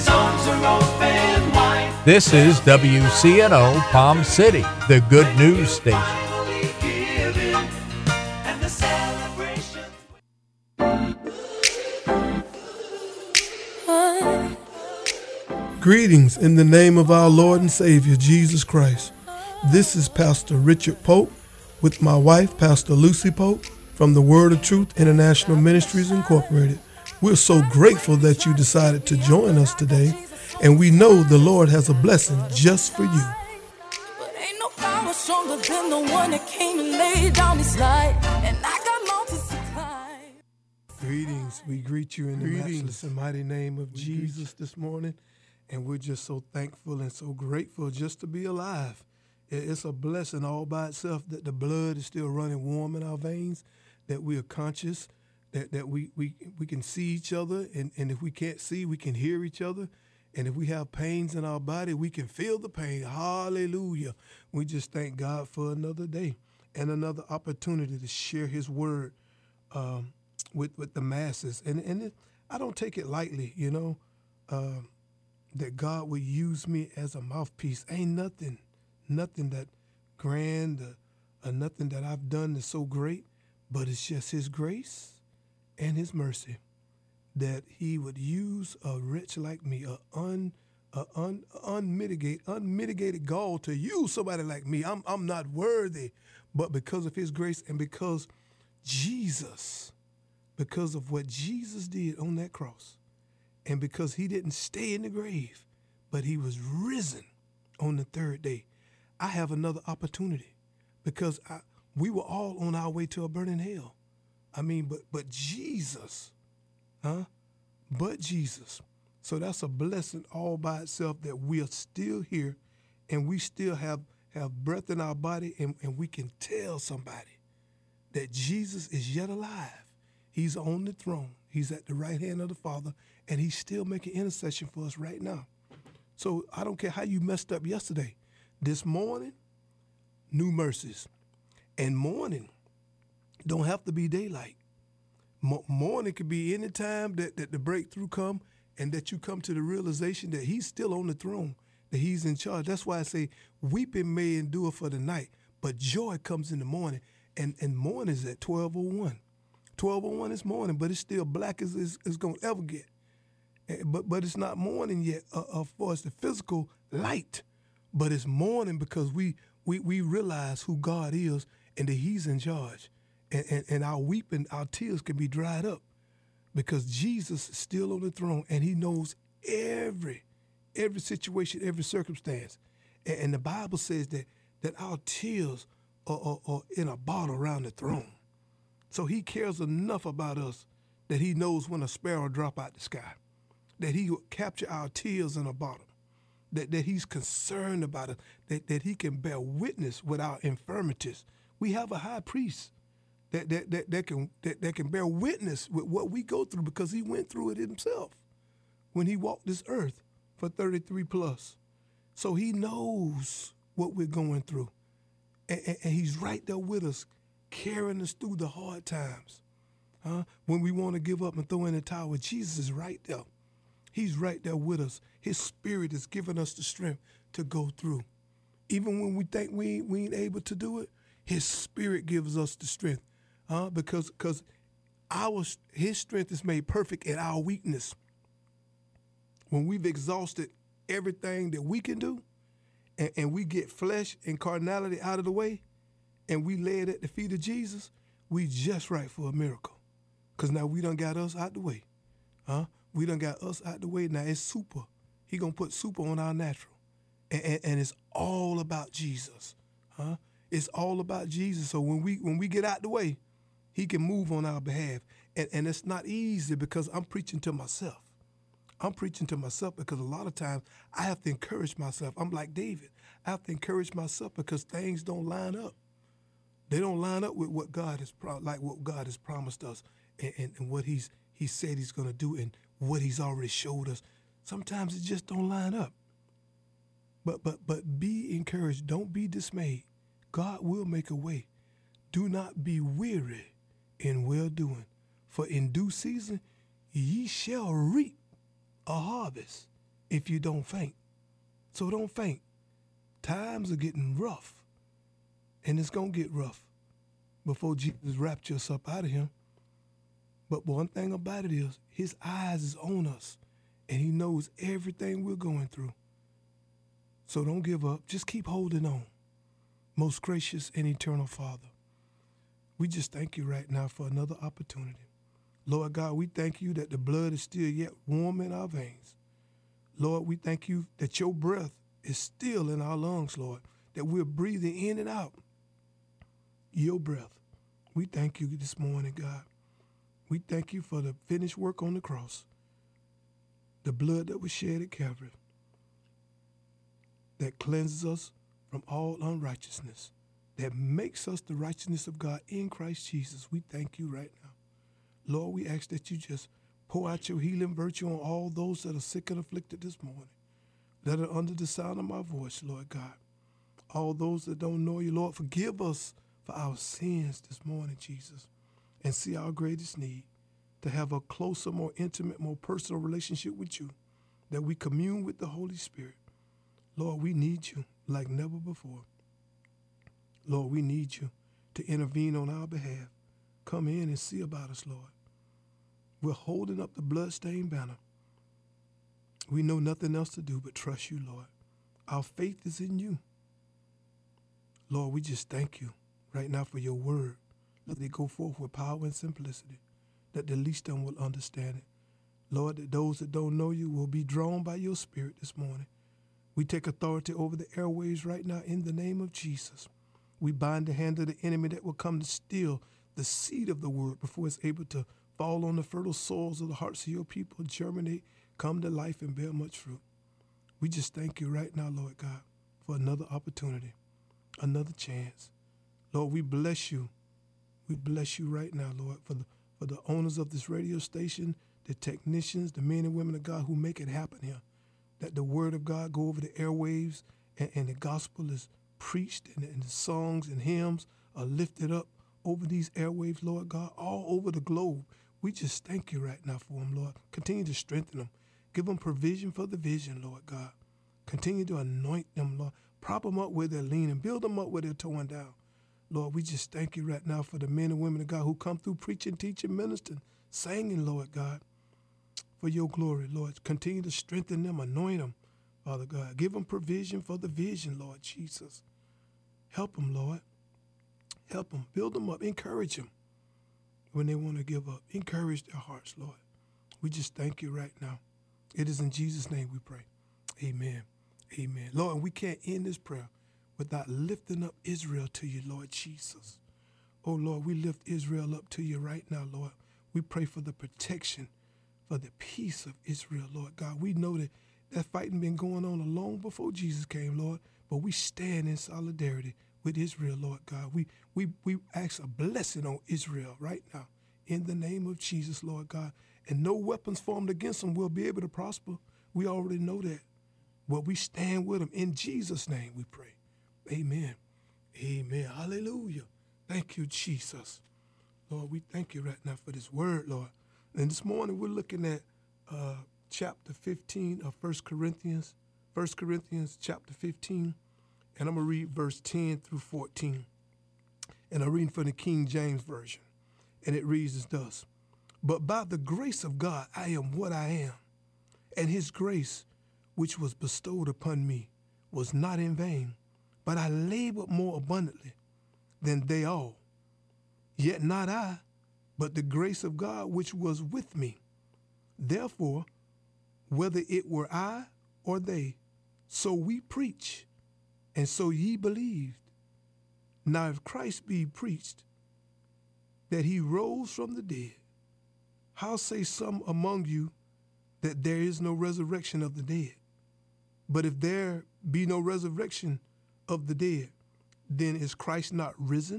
his arms are open wide. This is WCNO Palm City, the good news station. Finally giving, and the celebration. Greetings in the name of our Lord and Savior, Jesus Christ. This is Pastor Richard Pope with my wife, Pastor Lucy Pope, from the Word of Truth International Ministries Incorporated. We're so grateful that you decided to join us today, and we know the Lord has a blessing just for you. But ain't no power stronger than the one that came and laid down his life. And I got mountains to climb. Greetings. We greet you in the matchless and mighty name of Jesus this morning. And we're just so thankful and so grateful just to be alive. It's a blessing all by itself that the blood is still running warm in our veins, that we are conscious, that we can see each other, and if we can't see, we can hear each other. And if we have pains in our body, we can feel the pain. Hallelujah. We just thank God for another day and another opportunity to share his word with the masses. And I don't take it lightly, that God would use me as a mouthpiece. Ain't nothing that grand or nothing that I've done that's so great, but it's just his grace and his mercy that he would use a wretch like me, unmitigated gall to use somebody like me. I'm not worthy, but because of his grace and because of what Jesus did on that cross, and because he didn't stay in the grave, but he was risen on the third day, I have another opportunity because we were all on our way to a burning hell. I mean, but Jesus, But Jesus. So that's a blessing all by itself that we are still here and we still have breath in our body and we can tell somebody that Jesus is yet alive. He's on the throne. He's at the right hand of the Father, and he's still making intercession for us right now. So I don't care how you messed up yesterday. This morning, new mercies. And morning don't have to be daylight. Morning could be any time that the breakthrough come and that you come to the realization that he's still on the throne, that he's in charge. That's why I say weeping may endure for the night, but joy comes in the morning. And morning is at 12:01. 12:01 is morning, but it's still black as it's going to ever get. But it's not morning yet for us, the physical light. But it's morning because we realize who God is and that he's in charge. And our weeping, our tears can be dried up because Jesus is still on the throne and he knows every situation, every circumstance. And the Bible says that our tears are in a bottle around the throne. So he cares enough about us that he knows when a sparrow drop out the sky, that he will capture our tears in a bottle, that he's concerned about us, that he can bear witness with our infirmities. We have a high priest that can bear witness with what we go through because he went through it himself when he walked this earth for 33 plus. So he knows what we're going through. And he's right there with us, carrying us through the hard times. When we want to give up and throw in the towel, Jesus is right there. He's right there with us. His spirit is giving us the strength to go through. Even when we think we ain't able to do it, his spirit gives us the strength. Because his strength is made perfect in our weakness. When we've exhausted everything that we can do, and we get flesh and carnality out of the way, and we lay it at the feet of Jesus, we just right for a miracle. Because now we done got us out the way. We done got us out the way. Now it's super. He going to put super on our natural. And it's all about Jesus. It's all about Jesus. So when we get out the way, he can move on our behalf. And it's not easy because I'm preaching to myself. I'm preaching to myself because a lot of times I have to encourage myself. I'm like David. I have to encourage myself because things don't line up. They don't line up with what God has promised us and what he said he's going to do and what he's already showed us. Sometimes it just don't line up. But be encouraged. Don't be dismayed. God will make a way. Do not be weary in well-doing, for in due season ye shall reap a harvest if you don't faint. So don't faint. Times are getting rough, and it's going to get rough before Jesus raptures us up out of him. But one thing about it is his eyes is on us, and he knows everything we're going through. So don't give up. Just keep holding on. Most gracious and eternal Father, we just thank you right now for another opportunity. Lord God, we thank you that the blood is still yet warm in our veins. Lord, we thank you that your breath is still in our lungs, Lord, that we're breathing in and out your breath. We thank you this morning, God. We thank you for the finished work on the cross, the blood that was shed at Calvary, that cleanses us from all unrighteousness, that makes us the righteousness of God in Christ Jesus. We thank you right now. Lord, we ask that you just pour out your healing virtue on all those that are sick and afflicted this morning, that are under the sound of my voice, Lord God. All those that don't know you, Lord, forgive us for our sins this morning, Jesus, and see our greatest need, to have a closer, more intimate, more personal relationship with you, that we commune with the Holy Spirit. Lord, we need you like never before. Lord, we need you to intervene on our behalf. Come in and see about us, Lord. We're holding up the bloodstained banner. We know nothing else to do but trust you, Lord. Our faith is in you. Lord, we just thank you right now for your word. Let it go forth with power and simplicity, that the least of them will understand it. Lord, that those that don't know you will be drawn by your spirit this morning. We take authority over the airways right now in the name of Jesus. We bind the hand of the enemy that will come to steal the seed of the word before it's able to fall on the fertile soils of the hearts of your people, germinate, come to life, and bear much fruit. We just thank you right now, Lord God, for another opportunity, another chance. Lord, we bless you. We bless you right now, Lord, for the owners of this radio station, the technicians, the men and women of God who make it happen here, that the word of God go over the airwaves and the gospel is preached and the songs and hymns are lifted up over these airwaves, Lord God, all over the globe. We just thank you right now for them, Lord. Continue to strengthen them. Give them provision for the vision, Lord God. Continue to anoint them, Lord. Prop them up where they're leaning. Build them up where they're torn down. Lord, we just thank you right now for the men and women of God who come through preaching, teaching, ministering, singing, Lord God, for your glory, Lord. Continue to strengthen them, anoint them, Father God. Give them provision for the vision, Lord Jesus. Help them, Lord. Help them. Build them up. Encourage them when they want to give up. Encourage their hearts, Lord. We just thank you right now. It is in Jesus' name we pray. Amen. Amen. Lord, we can't end this prayer without lifting up Israel to you, Lord Jesus. Oh, Lord, we lift Israel up to you right now, Lord. We pray for the protection, for the peace of Israel, Lord God. We know that fighting been going on long before Jesus came, Lord, but we stand in solidarity with Israel, Lord God. We ask a blessing on Israel right now in the name of Jesus, Lord God. And no weapons formed against them will be able to prosper. We already know that. But we stand with them. In Jesus' name we pray. Amen. Amen. Hallelujah. Thank you, Jesus. Lord, we thank you right now for this word, Lord. And this morning we're looking at chapter 15 of 1 Corinthians. 1 Corinthians chapter 15. And I'm going to read verse 10 through 14. And I'm reading from the King James Version. And it reads as thus. But by the grace of God, I am what I am. And his grace, which was bestowed upon me, was not in vain, but I labored more abundantly than they all. Yet not I, but the grace of God which was with me. Therefore, whether it were I or they, so we preach, and so ye believed. Now if Christ be preached that he rose from the dead, how say some among you that there is no resurrection of the dead? But if there be no resurrection of the dead, then is Christ not risen?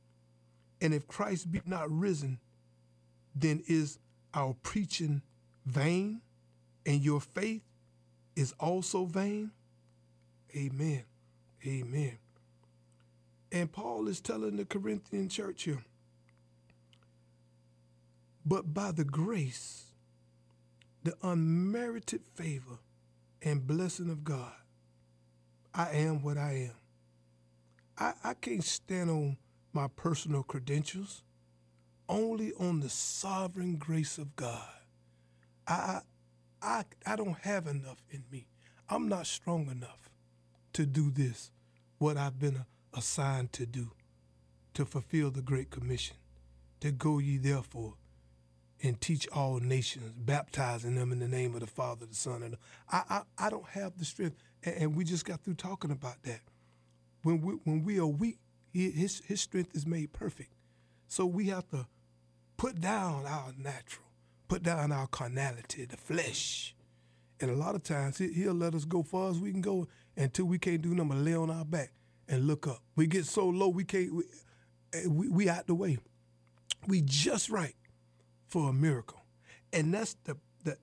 And if Christ be not risen, then is our preaching vain, and your faith is also vain? Amen. Amen. And Paul is telling the Corinthian church here, but by the grace, the unmerited favor and blessing of God, I am what I am. I can't stand on my personal credentials, only on the sovereign grace of God. I, I don't have enough in me. I'm not strong enough to do this, what I've been assigned to do, to fulfill the Great Commission, to go ye therefore and teach all nations, baptizing them in the name of the Father, the Son, and I don't have the strength. And we just got through talking about that. When we are weak, his strength is made perfect. So we have to put down our natural, put down our carnality, the flesh. And a lot of times he'll let us go far as we can go until we can't do nothing but lay on our back and look up. We get so low we can't. We out the way. We just right for a miracle, and that's the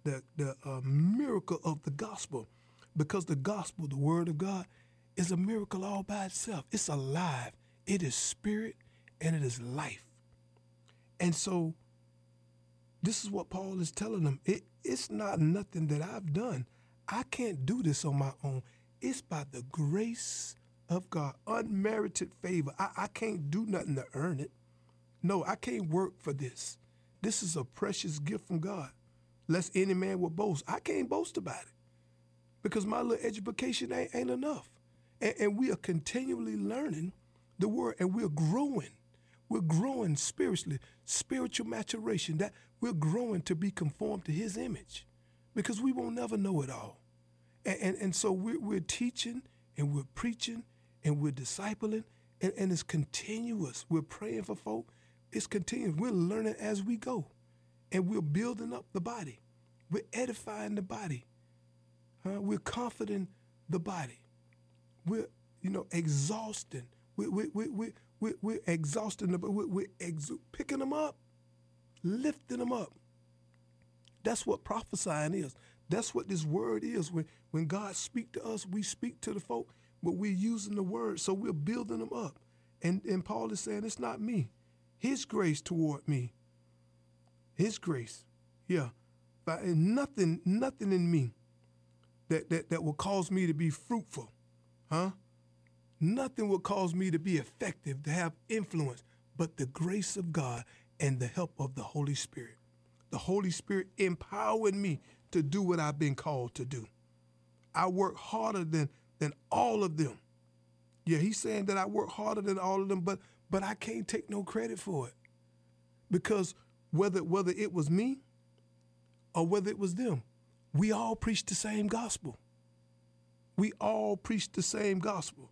miracle of the gospel, because the gospel, the word of God, is a miracle all by itself. It's alive. It is spirit and it is life. And so this is what Paul is telling them. It's not nothing that I've done. I can't do this on my own. It's by the grace of God, unmerited favor. I can't do nothing to earn it. No, I can't work for this. This is a precious gift from God. Lest any man will boast. I can't boast about it because my little education ain't enough. And we are continually learning the word, and we're growing. We're growing spiritually, spiritual maturation, that we're growing to be conformed to his image, because we won't never know it all. And so we're teaching and we're preaching and we're discipling, and it's continuous. We're praying for folk. It's continuous. We're learning as we go, and we're building up the body. We're edifying the body. We're comforting the body. We're, exhausting. We're exhausting them, but we're picking them up, lifting them up. That's what prophesying is. That's what this word is. When God speaks to us, we speak to the folk, but we're using the word, so we're building them up. And Paul is saying, it's not me. His grace toward me. His grace. Yeah. Nothing in me that will cause me to be fruitful. Nothing will cause me to be effective, to have influence, but the grace of God and the help of the Holy Spirit. The Holy Spirit empowered me to do what I've been called to do. I work harder than all of them. Yeah, he's saying that I work harder than all of them, but I can't take no credit for it. Because whether it was me or whether it was them, we all preach the same gospel. We all preach the same gospel.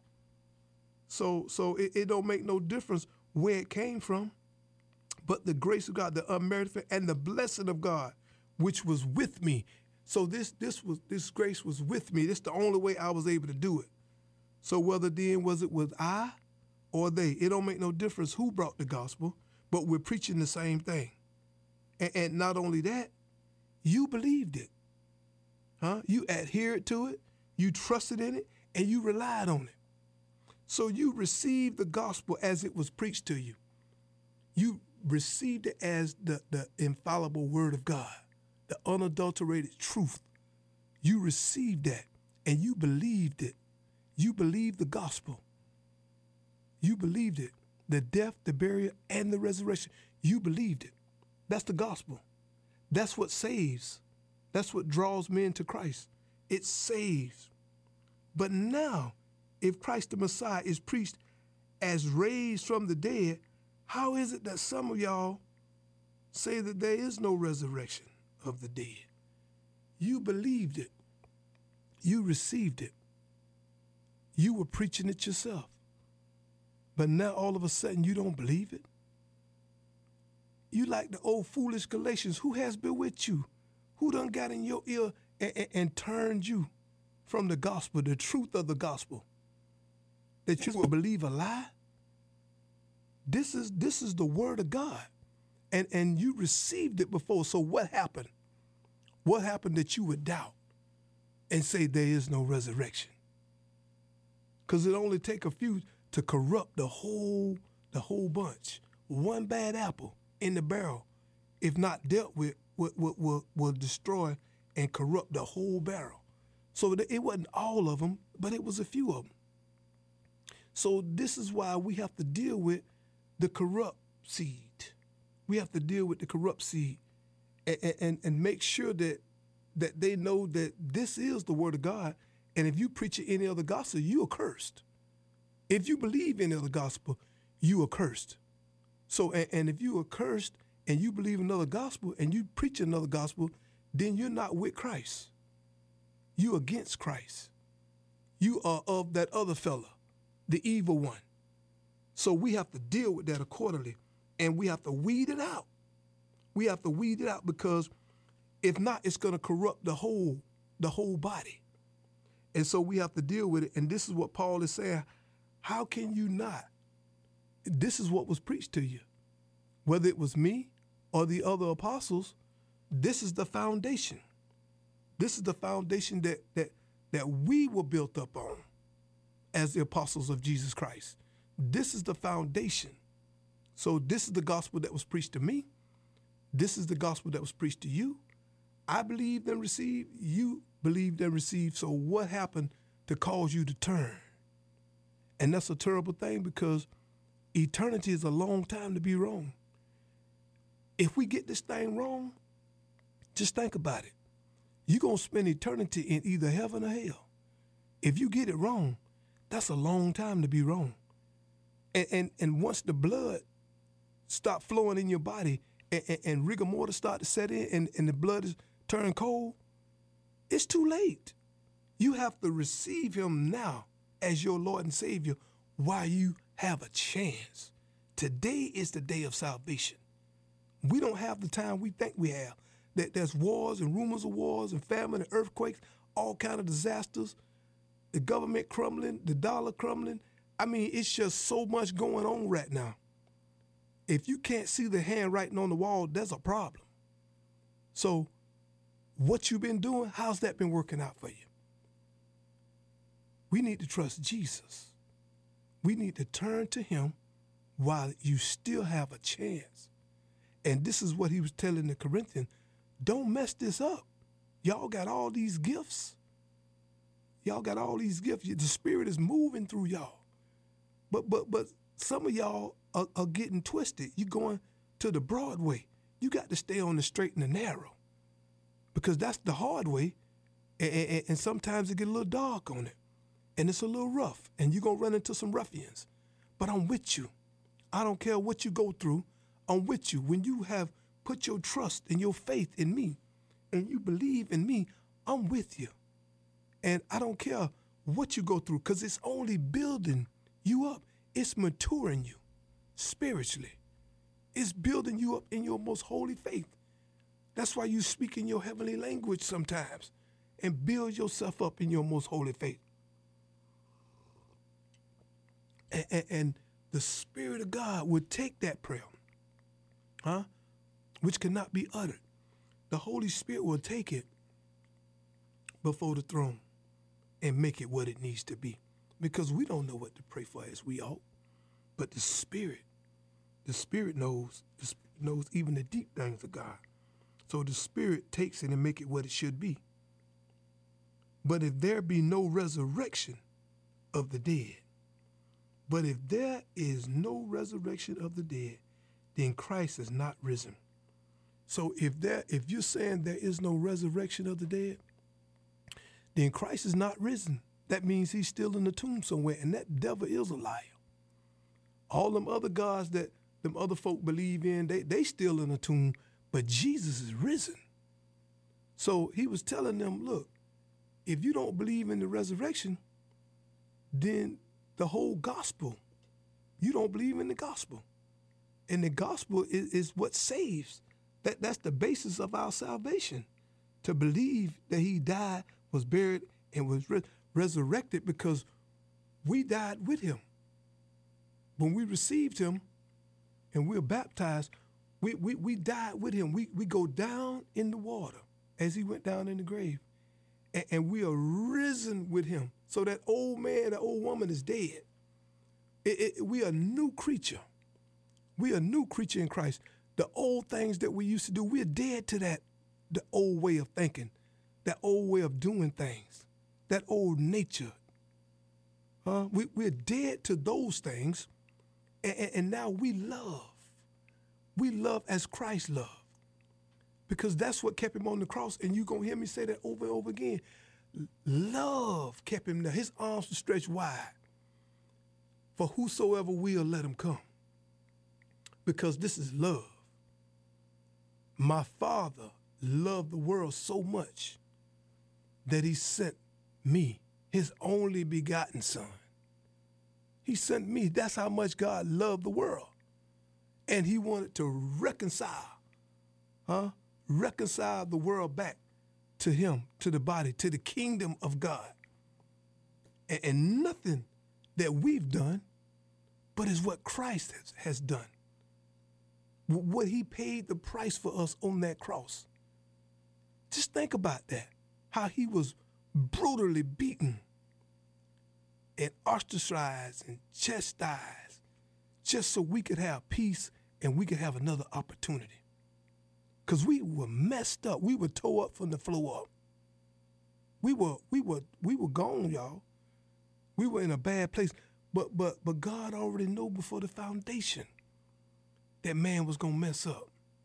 So it don't make no difference where it came from, but the grace of God, the unmerited and the blessing of God, which was with me. So this grace was with me. This is the only way I was able to do it. So whether then was I or they, it don't make no difference who brought the gospel, but we're preaching the same thing. And not only that, you believed it. You adhered to it, you trusted in it, and you relied on it. So you received the gospel as it was preached to you. You received it as the infallible word of God, the unadulterated truth. You received that and you believed it. You believed the gospel. You believed it. The death, the burial, and the resurrection. You believed it. That's the gospel. That's what saves. That's what draws men to Christ. It saves. But now, if Christ the Messiah is preached as raised from the dead, how is it that some of y'all say that there is no resurrection of the dead? You believed it. You received it. You were preaching it yourself. But now all of a sudden you don't believe it? You like the old foolish Galatians. Who has bewitched you? Who done got in your ear and turned you from the gospel, the truth of the gospel? That you will believe a lie? This is the word of God. And you received it before. So what happened? What happened that you would doubt and say there is no resurrection? Because it only take a few to corrupt the whole bunch. One bad apple in the barrel, if not dealt with, will destroy and corrupt the whole barrel. So it wasn't all of them, but it was a few of them. So this is why we have to deal with the corrupt seed. We have to deal with the corrupt seed and make sure that they know that this is the word of God. And if you preach any other gospel, you are cursed. If you believe any other gospel, you are cursed. So, and if you are cursed and you believe another gospel and you preach another gospel, then you're not with Christ. You against Christ. You are of that other fella, the evil one. So we have to deal with that accordingly, and we have to weed it out. We have to weed it out, because if not, it's going to corrupt the whole body. And so we have to deal with it. And this is what Paul is saying. How can you not? This is what was preached to you. Whether it was me or the other apostles, this is the foundation. This is the foundation that we were built up on as the apostles of Jesus Christ. This is the foundation. So this is the gospel that was preached to me. This is the gospel that was preached to you. I believed and received. You believed and received. So what happened to cause you to turn? And that's a terrible thing, because eternity is a long time to be wrong. If we get this thing wrong, just think about it. You're going to spend eternity in either heaven or hell. If you get it wrong, that's a long time to be wrong. And once the blood stop flowing in your body and rigor mortis start to set in and the blood is turned cold, it's too late. You have to receive him now as your Lord and Savior while you have a chance. Today is the day of salvation. We don't have the time we think we have. There's wars and rumors of wars and famine and earthquakes, all kind of disasters, the government crumbling, the dollar crumbling. I mean, it's just so much going on right now. If you can't see the handwriting on the wall, there's a problem. So what you've been doing, how's that been working out for you? We need to trust Jesus. We need to turn to him while you still have a chance. And this is what he was telling the Corinthians. Don't mess this up. Y'all got all these gifts. Y'all got all these gifts. The Spirit is moving through y'all. But some of y'all are getting twisted. You're going to the broad way. You got to stay on the straight and the narrow, because that's the hard way. And sometimes it get a little dark on it, and it's a little rough, and you're going to run into some ruffians. But I'm with you. I don't care what you go through. I'm with you. When you have put your trust and your faith in me and you believe in me, I'm with you. And I don't care what you go through, because it's only building you up. It's maturing you spiritually. It's building you up in your most holy faith. That's why you speak in your heavenly language sometimes and build yourself up in your most holy faith. And the Spirit of God will take that prayer, which cannot be uttered. The Holy Spirit will take it before the throne and make it what it needs to be. Because we don't know what to pray for as we ought. But the Spirit knows even the deep things of God. So the Spirit takes it and make it what it should be. But if there be no resurrection of the dead, then Christ is not risen. So if you're saying there is no resurrection of the dead, then Christ is not risen. That means he's still in the tomb somewhere, and that devil is a liar. All them other gods that them other folk believe in, they still in the tomb, but Jesus is risen. So he was telling them, look, if you don't believe in the resurrection, then the whole gospel, you don't believe in the gospel. And the gospel is what saves. That's the basis of our salvation, to believe that he died, was buried, and was resurrected, because we died with him. When we received him and we were baptized, we died with him. We go down in the water as he went down in the grave. And we are risen with him. So that old man, that old woman is dead. We are a new creature. We are a new creature in Christ. The old things that we used to do, we're dead to that, the old way of thinking, that old way of doing things. that old nature. We're dead to those things, and now we love. We love as Christ loved, because that's what kept him on the cross. And you're going to hear me say that over and over again. Love kept him there. His arms were stretched wide for whosoever will, let him come, because this is love. My Father loved the world so much that he sent me, his only begotten Son. He sent me. That's how much God loved the world. And he wanted to reconcile the world back to him, to the body, to the kingdom of God. And nothing that we've done, but is what Christ has done. What he paid the price for us on that cross. Just think about that, how he was brutally beaten and ostracized and chastised just so we could have peace and we could have another opportunity. Because we were messed up. We were tore up from the floor up. We were gone, y'all. We were in a bad place. But God already knew before the foundation that man was going to mess up.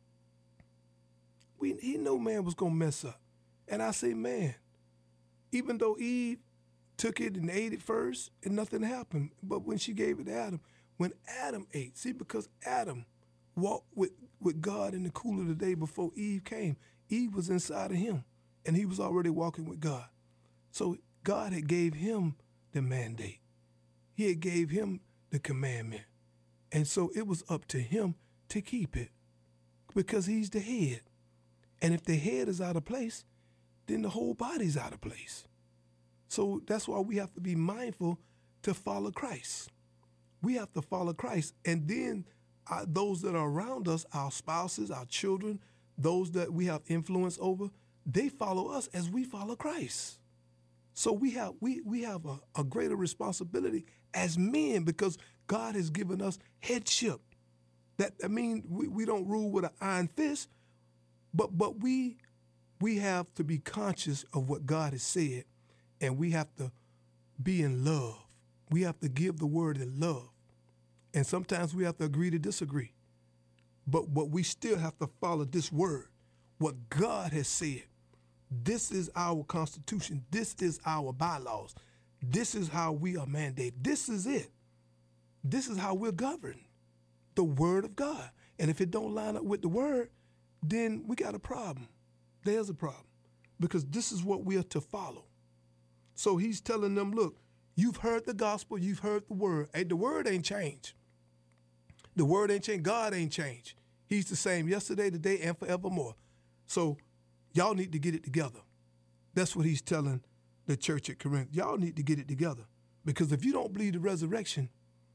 He knew man was going to mess up. And I say, man, even though Eve took it and ate it first and nothing happened, but when she gave it to Adam, when Adam ate, see, because Adam walked with God in the cool of the day before Eve came, Eve was inside of him, and he was already walking with God. So God had gave him the mandate. He had gave him the commandment. And so it was up to him to keep it, because he's the head. And if the head is out of place, then the whole body's out of place. So that's why we have to be mindful to follow Christ. We have to follow Christ. And then those that are around us, our spouses, our children, those that we have influence over, they follow us as we follow Christ. So we have a greater responsibility as men, because God has given us headship. I mean, we don't rule with an iron fist, but we have to be conscious of what God has said, and we have to be in love. We have to give the word in love. And sometimes we have to agree to disagree. But we still have to follow this word, what God has said. This is our Constitution. This is our bylaws. This is how we are mandated. This is it. This is how we're governed. The word of God. And if it don't line up with the word, then we got a problem. There's a problem. Because this is what we are to follow. So he's telling them, look, you've heard the gospel, you've heard the word. Hey, the word ain't changed. The word ain't changed. God ain't changed. He's the same yesterday, today, and forevermore. So y'all need to get it together. That's what he's telling the church at Corinth. Y'all need to get it together. Because if you don't believe the resurrection,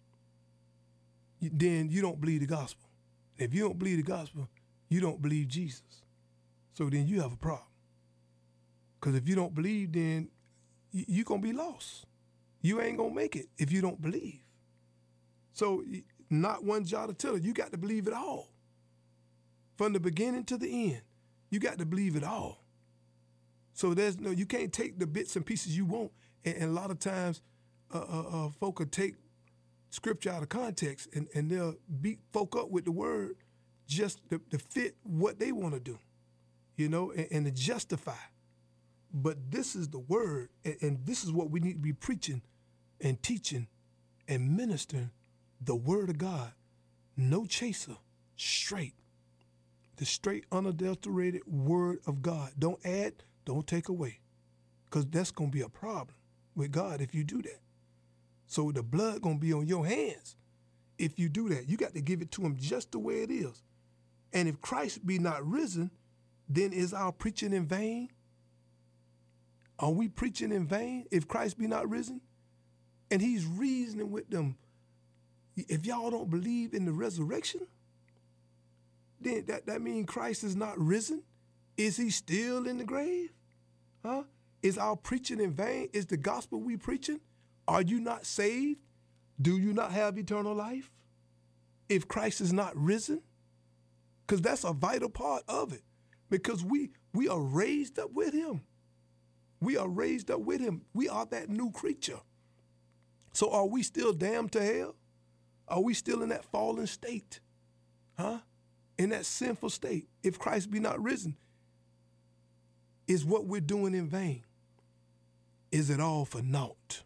then you don't believe the gospel. If you don't believe the gospel, you don't believe Jesus. So then you have a problem. Because if you don't believe, then you're going to be lost. You ain't going to make it if you don't believe. So not one jot or tittle. You got to believe it all. From the beginning to the end, you got to believe it all. So you can't take the bits and pieces you want. And a lot of times, folk will take scripture out of context and they'll beat folk up with the word just to fit what they want to do, and to justify. But this is the word, and this is what we need to be preaching and teaching and ministering, the word of God. No chaser, straight. The straight, unadulterated word of God. Don't add, don't take away. Because that's going to be a problem with God if you do that. So the blood going to be on your hands if you do that. You got to give it to him just the way it is. And if Christ be not risen, then is our preaching in vain? Are we preaching in vain if Christ be not risen? And he's reasoning with them. If y'all don't believe in the resurrection, then that means Christ is not risen? Is he still in the grave? Huh? Is our preaching in vain? Is the gospel we preaching? Are you not saved? Do you not have eternal life? If Christ is not risen? Because that's a vital part of it. Because we are raised up with him. We are raised up with him. We are that new creature. So are we still damned to hell? Are we still in that fallen state? In that sinful state? If Christ be not risen, is what we're doing in vain? Is it all for naught?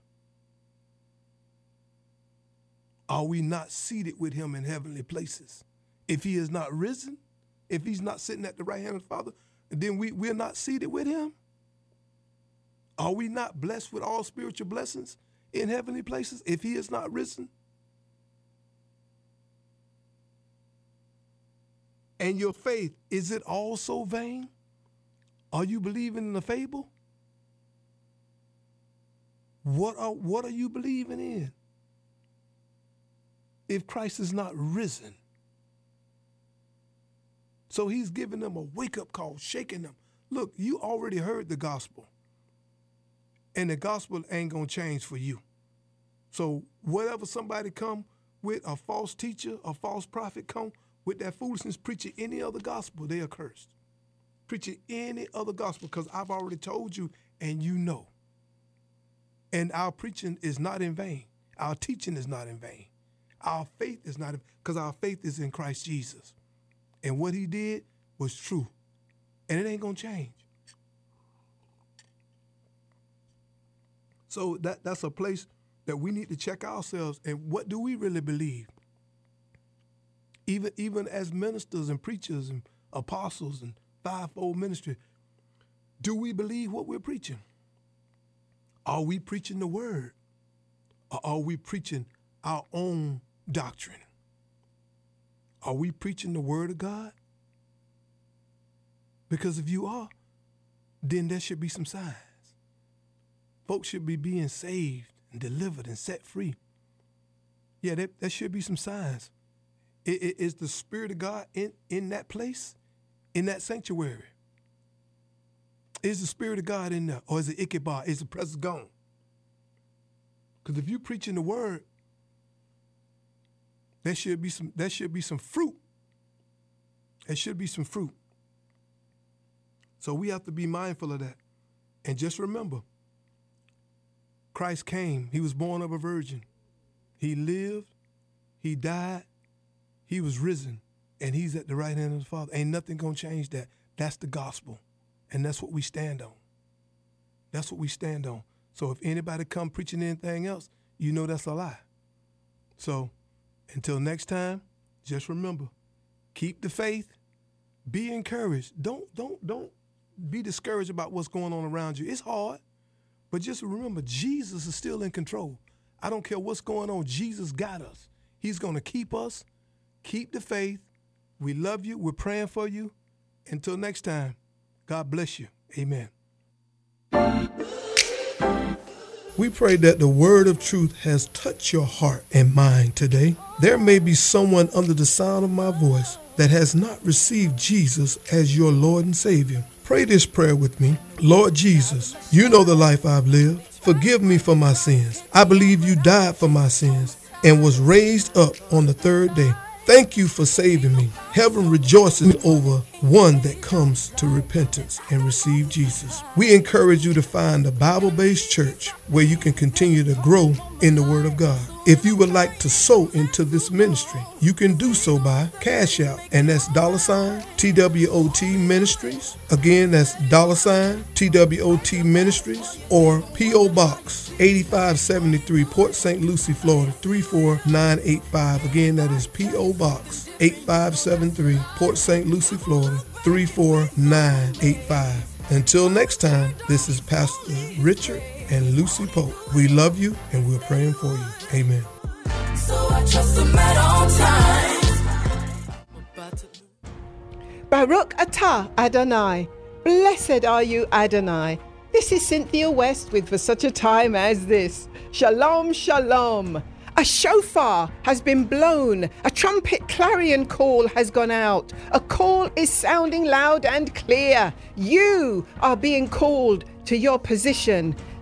Are we not seated with him in heavenly places? If he is not risen, if he's not sitting at the right hand of the Father, then we're not seated with him? Are we not blessed with all spiritual blessings in heavenly places if he is not risen? And your faith, is it also vain? Are you believing in a fable? What are you believing in? If Christ is not risen. So he's giving them a wake-up call, shaking them. Look, you already heard the gospel. And the gospel ain't going to change for you. So whatever somebody come with, a false teacher, a false prophet come with that foolishness, preaching any other gospel, they are cursed. Preaching any other gospel, because I've already told you and you know. And our preaching is not in vain. Our teaching is not in vain. Our faith is not, because our faith is in Christ Jesus. And what he did was true. And it ain't going to change. So that's a place that we need to check ourselves. And what do we really believe? Even as ministers and preachers and apostles and fivefold ministry, do we believe what we're preaching? Are we preaching the word? Or are we preaching our own doctrine? Are we preaching the word of God? Because if you are, then there should be some signs. Folks should be being saved and delivered and set free. Yeah, there should be some signs. Is the Spirit of God in that place, in that sanctuary? Is the Spirit of God in there? Or is it Ichabod? Is the presence gone? Because if you're preaching the word, there should be some fruit. There should be some fruit. So we have to be mindful of that. And just remember, Christ came. He was born of a virgin. He lived. He died. He was risen. And he's at the right hand of the Father. Ain't nothing going to change that. That's the gospel. And that's what we stand on. That's what we stand on. So if anybody come preaching anything else, you know that's a lie. So until next time, just remember, keep the faith, be encouraged. Don't be discouraged about what's going on around you. It's hard, but just remember, Jesus is still in control. I don't care what's going on. Jesus got us. He's going to keep us. Keep the faith. We love you. We're praying for you. Until next time, God bless you. Amen. We pray that the word of truth has touched your heart and mind today. There may be someone under the sound of my voice that has not received Jesus as your Lord and Savior. Pray this prayer with me. Lord Jesus, you know the life I've lived. Forgive me for my sins. I believe you died for my sins and was raised up on the third day. Thank you for saving me. Heaven rejoices over one that comes to repentance and receive Jesus. We encourage you to find a Bible-based church where you can continue to grow in the Word of God. If you would like to sow into this ministry, you can do so by Cash App, and that's $TWOT Ministries. Again, that's $TWOT Ministries, or P.O. Box 8573, Port St. Lucie, Florida 34985. Again, that is P.O. Box 8573, Port St. Lucie, Florida 34985. Until next time, this is Pastor Richard and Lucy Pope. We love you and we're praying for you. Amen. So I trust him at all times. Baruch atah Adonai. Blessed are you, Adonai. This is Cynthia West with For Such a Time as This. Shalom, shalom. A shofar has been blown. A trumpet clarion call has gone out. A call is sounding loud and clear. You are being called to your position.